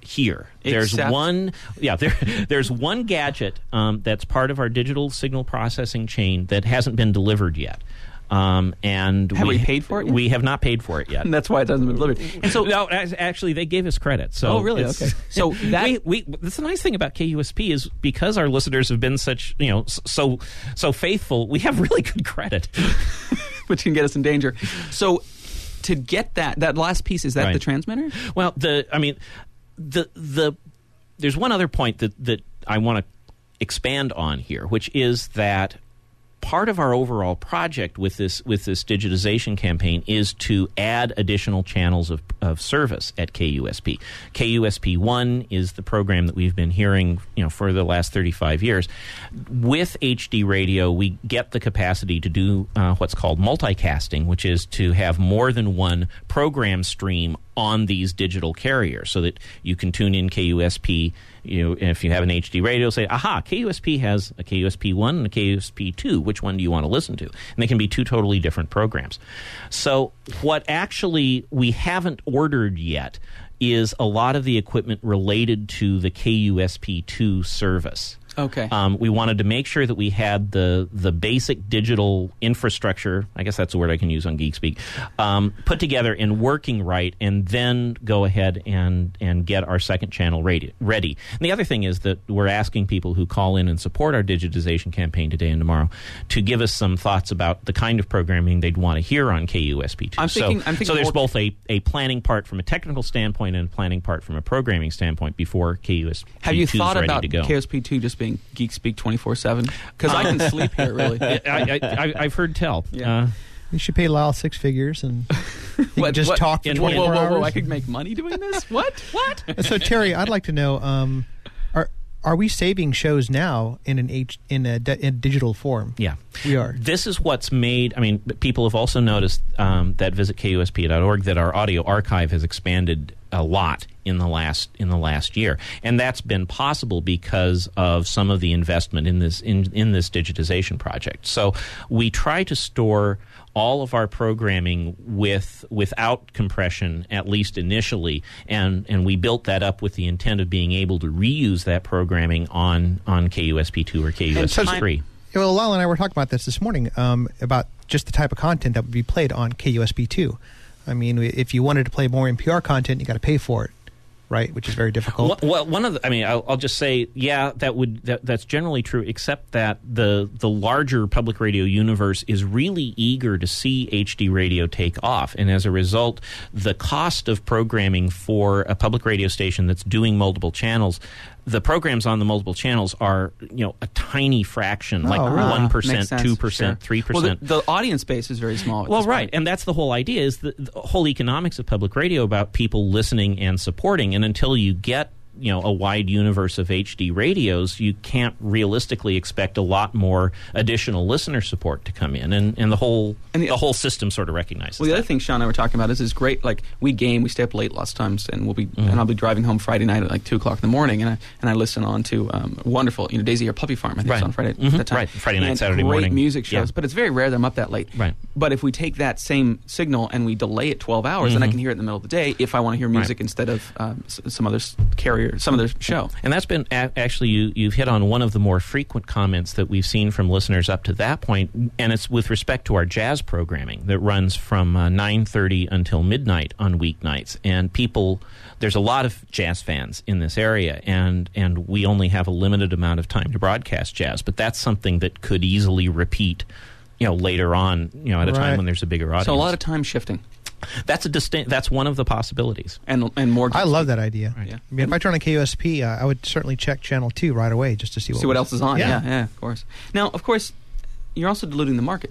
here. There's Except- one, yeah. There, there's one gadget um, that's part of our digital signal processing chain that hasn't been delivered yet. Um, and Have we paid for it yet? We have not paid for it yet. And that's why it doesn't been delivered. And so, no, as- actually, they gave us credit. So Oh, really? it's- Okay. So that- we, we, that's the nice thing about K U S P is because our listeners have been such, you know, s- so so faithful. We have really good credit. which can get us in danger. So, to get that that last piece, is that Right. the transmitter? Well, the I mean, the the there's one other point that that I want to expand on here, which is that part of our overall project with this with this digitization campaign is to add additional channels of, of service at K U S P. K U S P one is the program that we've been hearing, you know, for the last thirty-five years. With H D radio, we get the capacity to do uh, what's called multicasting, which is to have more than one program stream on these digital carriers, so that you can tune in K U S P. You know, if you have an H D radio, say, aha, K U S P has a K U S P one and a K U S P two. Which one do you want to listen to? And they can be two totally different programs. So what actually we haven't ordered yet is a lot of the equipment related to the K U S P two service. Okay. Um, we wanted to make sure that we had the the basic digital infrastructure, I guess that's a word I can use on GeekSpeak, um, put together and working right, and then go ahead and, and get our second channel ready, ready. And the other thing is that we're asking people who call in and support our digitization campaign today and tomorrow to give us some thoughts about the kind of programming they'd want to hear on K U S P two. I'm thinking- so, I'm thinking so there's more- both a, a planning part from a technical standpoint and a planning part from a programming standpoint before K U S P two Have you is thought ready about to go. K U S P two just being Geek Speak twenty-four seven? Because I can sleep here, really. I, I, I, I've heard tell. Yeah. Uh, You should pay Lyle six figures and you can What- just what- talk for in- Whoa, whoa, twenty-four whoa, whoa! hours. I could make money doing this. What? What? So Terry, I'd like to know: um, are are we saving shows now in an H, in a, di- in digital form? yeah. We are. This is what's made, I mean, people have also noticed um, that visit K U S P dot org that our audio archive has expanded a lot in the last in the last year, and that's been possible because of some of the investment in this in in this digitization project. So we try to store all of our programming with without compression, at least initially, and and we built that up with the intent of being able to reuse that programming on on K U S P two or K U S P so- three. Yeah, well, Lyle and I were talking about this this morning um, about just the type of content that would be played on K U S P two. I mean, if you wanted to play more N P R content, you got to pay for it, right? Which is very difficult. Well, well, one of the, I mean, I'll, I'll just say, yeah, that would that, that's generally true, except that the the larger public radio universe is really eager to see H D radio take off, and as a result, the cost of programming for a public radio station that's doing multiple channels, the programs on the multiple channels are, you know, a tiny fraction, like really? one Makes percent, sense, two percent, sure. three Well, percent. the, the audience base is very small. at Well, this right, point. and that's the whole idea is the, the whole economics of public radio about people listening and supporting, and until you get, you know, a wide universe of H D radios, you can't realistically expect a lot more additional listener support to come in, and, and the whole And the, the- whole system sort of recognizes Well, the that. other thing Sean and I were talking about is is great. Like we game, we stay up late lots of times, and we'll be Mm-hmm. and I'll be driving home Friday night at like two o'clock in the morning, and I and I listen on to um, wonderful, you know, Daisy or Puppy Farm. I think Right. it's on Friday Mhm. at that time. Right. Friday night, and Saturday great morning. music shows, Yeah. but it's very rare that I'm up that late. Right. But if we take that same signal and we delay it twelve hours, then I Mhm. can hear it in the middle of the day if I want to hear music Right. instead of um, s- some other s- carrier, some other show. And that's been a- actually you, you've hit on one of the more frequent comments that we've seen from listeners up to that point, and it's with respect to our jazz programming that runs from uh, nine thirty until midnight on weeknights. And people, there's a lot of jazz fans in this area, and and we only have a limited amount of time to broadcast jazz. But that's something that could easily repeat, you know, later on, you know, at a time Right. when there's a bigger audience. So a lot of time shifting that's a distinct. That's one of the possibilities. and and more. I love that idea. Right. Yeah. I mean, if I turn on K U S P, uh, I would certainly check channel two right away just to see what, See what was- else is on. Yeah. Yeah. yeah, of course. Now, of course, you're also diluting the market.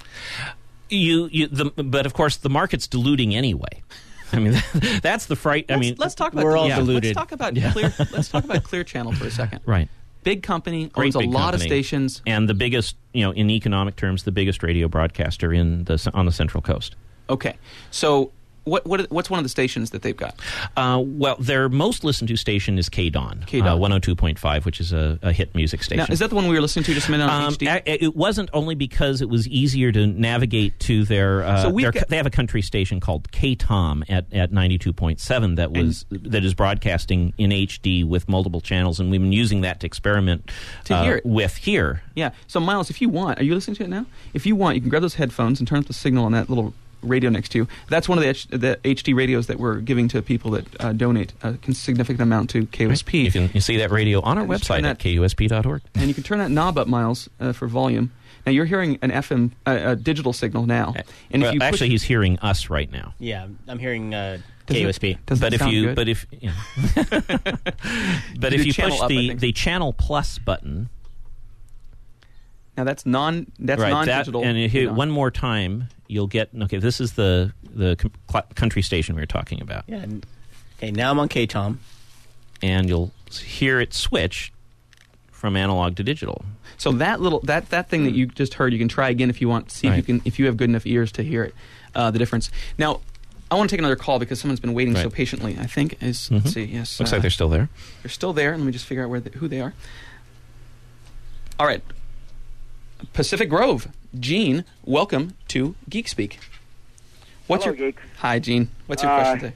You, you, the, but of course, the market's diluting anyway. I mean, that's the fright. I Let's, mean, let's talk about we're all yeah, diluted. Let's talk about Yeah. clear. Let's talk about Clear Channel for a second. right. Big company Great owns a big lot of company. stations. And the biggest, you know, in economic terms, the biggest radio broadcaster in the on the Central Coast. Okay, so what what what's one of the stations that they've got? Uh, well, their most listened to station is K D O N, K D O N. uh, one oh two point five, which is a, a hit music station. Now, is that the one we were listening to just a minute on Um, H D? a- it wasn't only because it was easier to navigate to their. Uh, So we've their got- they have a country station called K T O M at, at ninety-two point seven that was that is broadcasting in H D with multiple channels, and we've been using that to experiment To uh, hear it. with here. Yeah. So, Miles, if you want, are you listening to it now? If you want, you can grab those headphones and turn up the signal on that little radio next to you. That's one of the, H- the H D radios that we're giving to people that uh, donate a con- significant amount to K U S P. You can you see that radio on our And just turn website that- at K U S P dot org. And you can turn that knob up, Miles, uh, for volume. Now, you're hearing an F M, uh, a digital signal now. And Well, if you push- actually, he's hearing us right now. Yeah, I'm hearing uh, Does it- K U S P. Does but it if sound you good? but if you know. but You if do you channel push up, I the think. the channel plus button, now that's non that's right, non-digital. that, and you hit Non- one more time, you'll get okay. This is the the com- cl- country station we were talking about, Yeah. And, okay, now I'm on K T O M. and you'll hear it switch from analog to digital. So that little that, that thing that you just heard, you can try again if you want. See if you Right. can if you have good enough ears to hear it, uh, the difference. Now, I want to take another call because someone's been waiting so Right. patiently. I think is Mhm. let's see. Yes, Looks uh, like they're still there. they're still there. Let me just figure out where they, who they are. All right, Pacific Grove, Gene. Welcome to Geek Speak. What's Hello, your Geeks. Hi, Gene. What's your Uh, question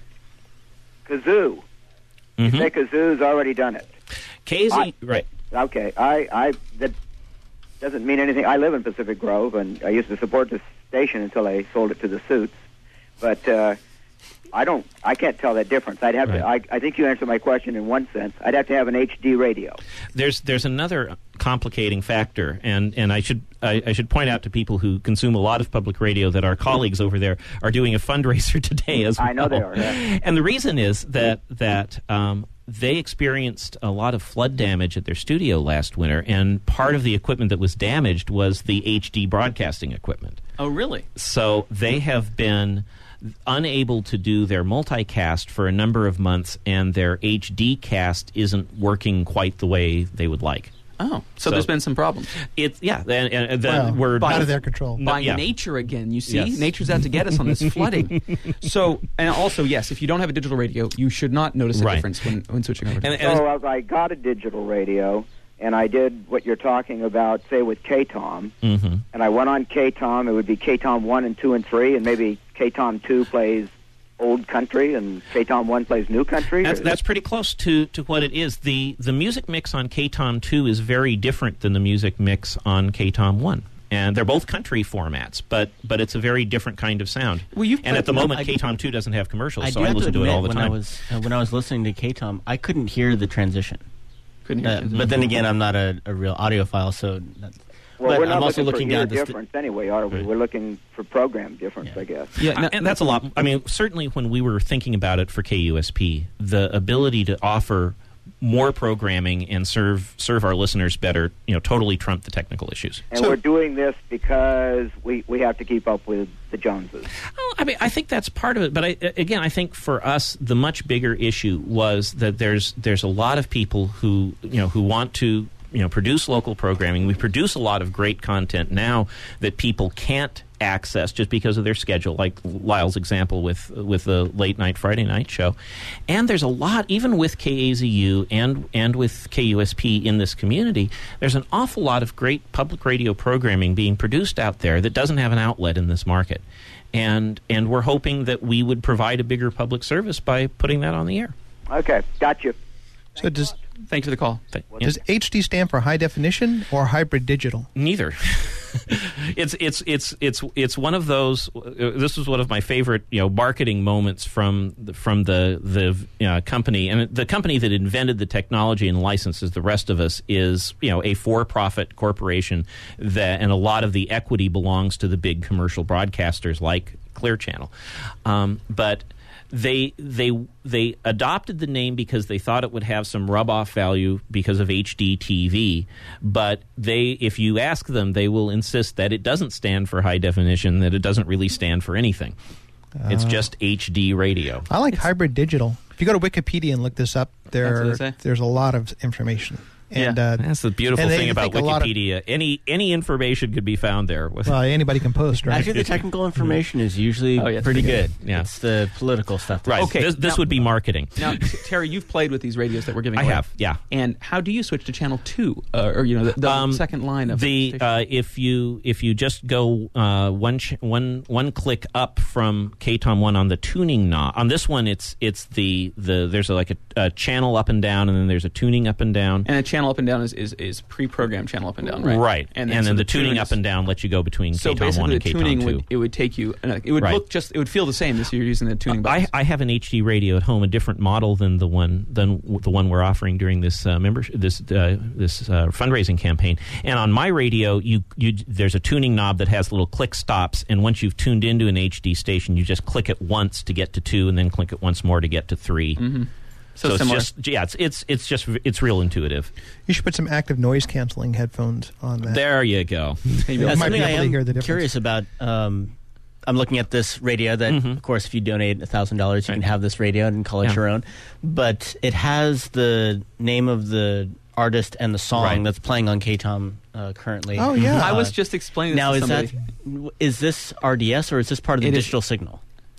today? Kazoo. You Mhm. say Kazoo's already done it. K Z, I- right? Okay, I, I that doesn't mean anything. I live in Pacific Grove, and I used to support this station until I sold it to the Suits. But uh, I don't. I can't tell that difference. I'd have to. I, I think you answered my question in one sense. I'd have to have an H D radio. There's there's another complicating factor, and, and I should I, I should point out to people who consume a lot of public radio that our colleagues over there are doing a fundraiser today as well. I know they are, yeah. And the reason is that that um, they experienced a lot of flood damage at their studio last winter, and part of the equipment that was damaged was the H D broadcasting equipment. Oh, really? So they have been unable to do their multicast for a number of months, and their H D cast isn't working quite the way they would like. Oh, so, So- there's been some problems. It's yeah, and, and, and then Well, we're out of their control. No, By yeah. nature again, you see? Yes. Nature's out to get us on this flooding. So, and also, yes, if you don't have a digital radio, you should not notice a Right. difference when, when switching over to And- it. and- So as I got a digital radio, and I did what you're talking about, say with K T O M, Mhm. and I went on K T O M, it would be K T O M one and two and three, and maybe K T O M two plays old country and K T O M one plays new country. That's, Or- that's pretty close to, to what it is. The the music mix on K T O M two is very different than the music mix on K T O M one. And they're both country formats, but but it's a very different kind of sound. Well, you've and at the played- moment, I- K T O M two doesn't have commercials, I so do I have listen to to it admit, all the when time. I was uh, when I was listening to K T O M, I couldn't hear the transition. Couldn't hear Uh, it. but then again, I'm not a, a real audiophile, so. That's, well, but we're not I'm also looking, looking for ear down the st- difference anyway, are we? Right. We're looking for program difference, Yeah. I guess. Yeah, Uh, no- and that's a lot. I mean, certainly when we were thinking about it for K U S P, the ability to offer more programming and serve serve our listeners better, you know, totally trumped the technical issues. And So- we're doing this because we, we have to keep up with the Joneses. Well, I mean, I think that's part of it. But I, again, I think for us, the much bigger issue was that there's there's a lot of people who you know who want to you know produce local programming. We produce a lot of great content now that people can't access just because of their schedule, like Lyle's example with with the late night Friday night show. And there's a lot, even with K A Z U and and with K U S P in this community, there's an awful lot of great public radio programming being produced out there that doesn't have an outlet in this market. And and we're hoping that we would provide a bigger public service by putting that on the air. Okay, got you. So does Thanks for the call. Th- yeah. does H D stand for high definition or hybrid digital? Neither. it's it's it's it's it's one of those. Uh, this was one of my favorite, you know, marketing moments from the, from the the uh, company, and the company that invented the technology and licenses the rest of us is, you know, a for-profit corporation that, and a lot of the equity belongs to the big commercial broadcasters like Clear Channel, um, but. They they they adopted the name because they thought it would have some rub-off value because of H D T V, but they if you ask them, they will insist that it doesn't stand for high definition, that it doesn't really stand for anything. It's just H D radio. I like hybrid digital. If you go to Wikipedia and look this up, That's there what they say. there's a lot of information. And Yeah. uh, That's the beautiful and they thing about think a lot of- Wikipedia. any any information could be found there. With, well, anybody can post, right? Actually, the technical information is usually Oh, yeah, it's pretty pretty good. good. Yeah. It's the political stuff. right. Okay, This, this now- would be marketing. Now, T- Terry, you've played with these radios that we're giving I away. have, yeah. And how do you switch to channel two, uh, or you know, the, the Um, second line of the station? uh, if you if you just go uh, one ch- one one click up from K TOM one on the tuning knob. On this one, it's it's the the there's a, like a, a channel up and down, and then there's a tuning up and down. And a channel up and down is, is, is pre-programmed channel up and down, right? Right, And and, then, so then the, the tuning tuning up is- and down lets you go between So K TOM one basically, and the K TOM tuning two. would it would take you. Uh, it would Right. look just. It would feel the same as you're using the tuning I, buttons. I have an H D radio at home, a different model than the one than w- the one we're offering during this uh, membership this uh, this uh, fundraising campaign. And on my radio, you you there's a tuning knob that has little click stops, and once you've tuned into an H D station, you just click it once to get to two, and then click it once more to get to three. Mm-hmm. So, So, it's similar. just yeah, it's it's it's just it's real intuitive. You should put some active noise canceling headphones on that. There you go. Maybe You That's might be something I able to am hear the difference. curious about. Um, I'm looking at this radio that, Mhm. of course, if you donate one thousand dollars, you Right. can have this radio and call it Yeah. your own. But it has the name of the artist and the song Right. that's playing on K TOM uh, currently. Oh, yeah. I was Uh, just explaining this Now, to is somebody. that is this R D S or is this part of the It is- digital signal?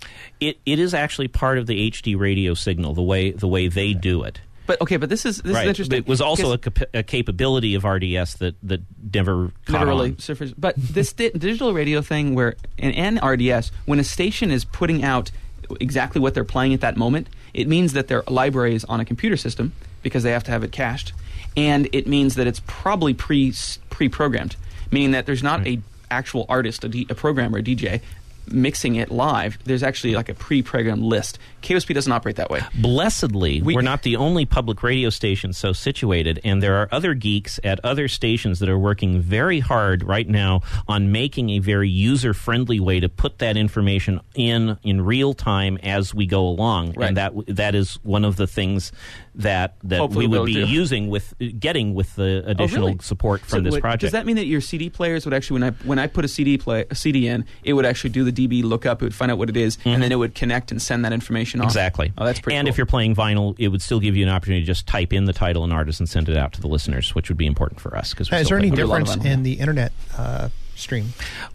It it is actually part of the H D radio signal, the way the way they do it. But okay, but this is this right. is interesting. It was also a, because capa- a capability of R D S that, that never caught never really on. surfaced. But this di- digital radio thing, where in, in R D S, when a station is putting out exactly what they're playing at that moment, it means that their library is on a computer system because they have to have it cached, and it means that it's probably pre pre-programmed, meaning that there's not Right. a actual artist, a, D, a programmer, a D J mixing it live. There's actually like a pre-programmed list. K O S P doesn't operate that way. Blessedly, We- we, are not the only public radio station so situated, and there are other geeks at other stations that are working very hard right now on making a very user-friendly way to put that information in in real time as we go along. Right. And that that is one of the things that that Hopefully we would we'll be do. using with getting with the additional really? support from So this what- project. Does that mean that your C D players would actually, when I when I put a C D play a C D in, it would actually do the D B lookup, it would find out what it is, and then it would connect and send that information off? Exactly. Oh, that's pretty And cool. if you're playing vinyl, it would still give you an opportunity to just type in the title and artist and send it out to the listeners, which would be important for us. Because Uh, is there any play- we do a lot of difference vinyl. in the internet uh, stream?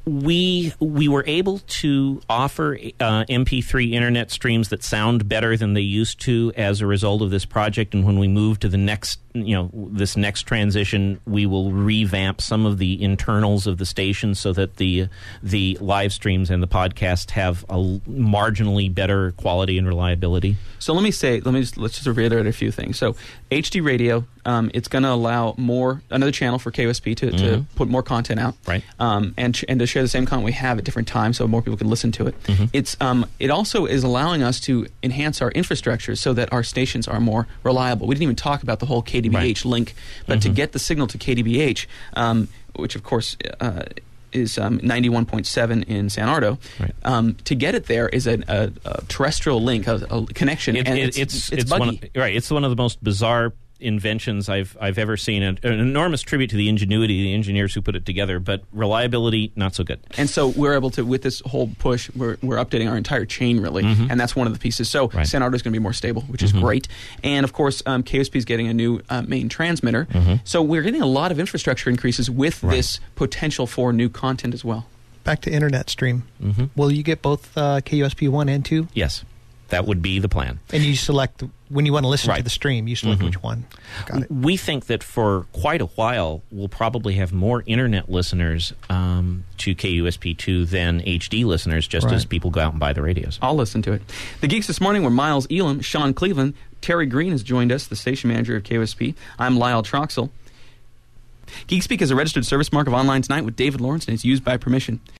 we we were able to offer uh, M P three internet streams that sound better than they used to as a result of this project. And when we move to the next, you know, this next transition, we will revamp some of the internals of the station so that the the live streams and the podcast have a l- marginally better quality and reliability. So let me say, let me just let's just reiterate a few things. So H D radio, um, it's going to allow more another channel for K O S P to, to Mhm. put more content out, Right. Um, and sh- and to share the same content we have at different times, so more people can listen to it. Mhm. It's um, it also is allowing us to enhance our infrastructure so that our stations are more reliable. We didn't even talk about the whole K D B H Right. link, but to Mhm. get the signal to K D B H, um, which of course. Uh, is um, ninety-one point seven in San Ardo. Right. Um, to get it there is a, a, a terrestrial link, a, a connection, It- and it- it's, it's it's, it's buggy. one of, right. It's one of the most bizarre inventions I've I've ever seen. An, an enormous tribute to the ingenuity of the engineers who put it together, but reliability not so good. And so we're able to, with this whole push, we're, we're updating our entire chain, really. Mhm. And that's one of the pieces. So Right. San Ardo is going to be more stable, which is Mhm. great. And, of course, um, K O S P is getting a new uh, main transmitter. Mhm. So we're getting a lot of infrastructure increases with Right. this potential for new content as well. Back to internet stream. hmm Will you get both uh, K U S P one and two? Yes, that would be the plan. And you select, when you want to listen to Right. the stream, you select Mhm. which one. Got it. We think that for quite a while, we'll probably have more internet listeners um, to K U S P two than H D listeners, just Right. as people go out and buy the radios. I'll listen to it. The Geeks this morning were Miles Elam, Sean Cleveland, Terry Green has joined us, the station manager of K O S P. I'm Lyle Troxel. GeekSpeak is a registered service mark of Online Tonight with David Lawrence and is used by permission.